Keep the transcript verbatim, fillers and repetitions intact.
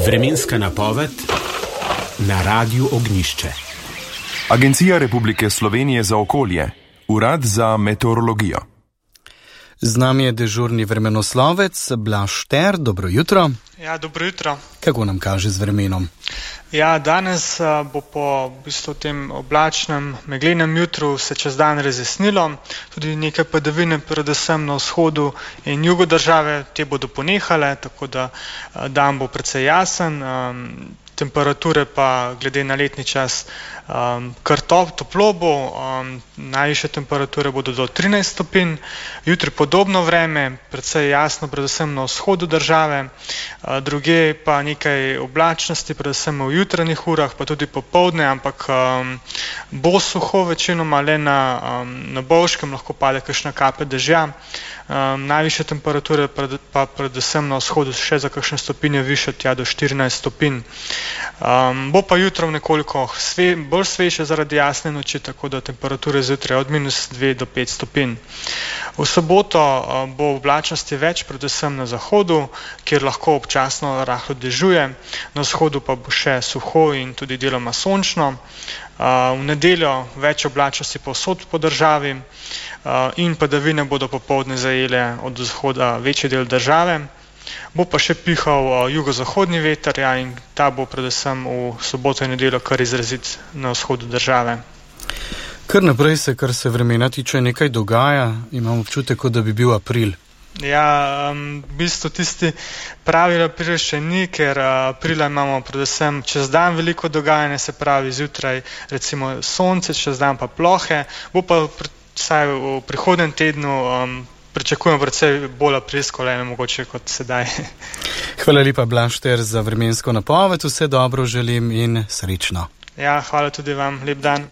Vremenska napoved na Radiu Ognjišče. Agencija Republike Slovenije za okolje, Urad za meteorologijo. Z nami je dežurni vremenoslovec Blaž Šter. Dobro jutro. Ja, dobro jutro. Kako nam kaže z vremenom? Ja, danes bo po v bistvu tem oblačnem, meglenem jutru se čez dan razjasnilo. Tudi nekaj padavine, predvsem na vzhodu in jugu države, te bodo ponehale, tako da dan bo precej jasen. Temperature pa glede na letni čas um, kar top, toplo bo, um, najvišje temperature bodo do trinajst stopinj, jutri podobno vreme, precej jasno, predvsem na vzhodu države, uh, druge pa nekaj oblačnosti, predvsem v jutranjih urah, pa tudi popoldne, ampak um, bo suho večinoma, le na, um, na Bovškem lahko pade kakšna kaplja dežja. Um, najvišje temperature pred, pa predvsem na vzhodu še za kakšne stopinje više, tja do štirinajst stopinj. Um, bo pa jutro nekoliko sve, bolj sveže zaradi jasne noči, tako da temperature zjutraj od minus dve do pet stopinj. V soboto uh, bo oblačnosti več, predvsem na zahodu, kjer lahko občasno rahlo dežuje, na vzhodu pa bo še suho in tudi deloma sončno. Uh, v nedeljo več oblačnosti povsod po državi uh, in padavine bodo popoldne zajele od vzhoda večji del države. Bo pa še pihal uh, jugozahodni veter, ja, in ta bo predvsem v soboto in nedeljo kar izrazit na vzhodu države. Kar naprej se, kar se vremena tiče, nekaj dogaja. Imam občutek, kot da bi bil april. Ja, um, v bistvu tisti pravi april še ni, ker uh, aprila imamo predvsem čez dan veliko dogajanja, se pravi zjutraj recimo sonce, čez dan pa plohe. Bo pa vsaj v prihodnem tednu um, pričakujemo predvsej bolj aprilsko vreme mogoče kot sedaj. Hvala lepa, Blaž Šter, za vremensko napoved. Vse dobro želim in srečno. Ja, hvala tudi vam. Lep dan.